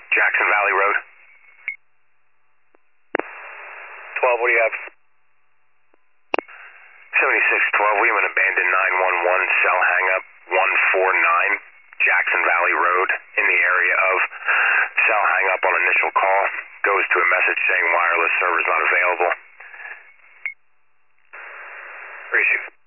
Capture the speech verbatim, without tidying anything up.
Jackson Valley Road. twelve, what do you have? seventy-six twelve, we have an abandoned nine one one cell hang-up one four nine, Jackson Valley Road, in the area of cell hang-up on initial call. Goes to a message saying wireless service not available. Appreciate it.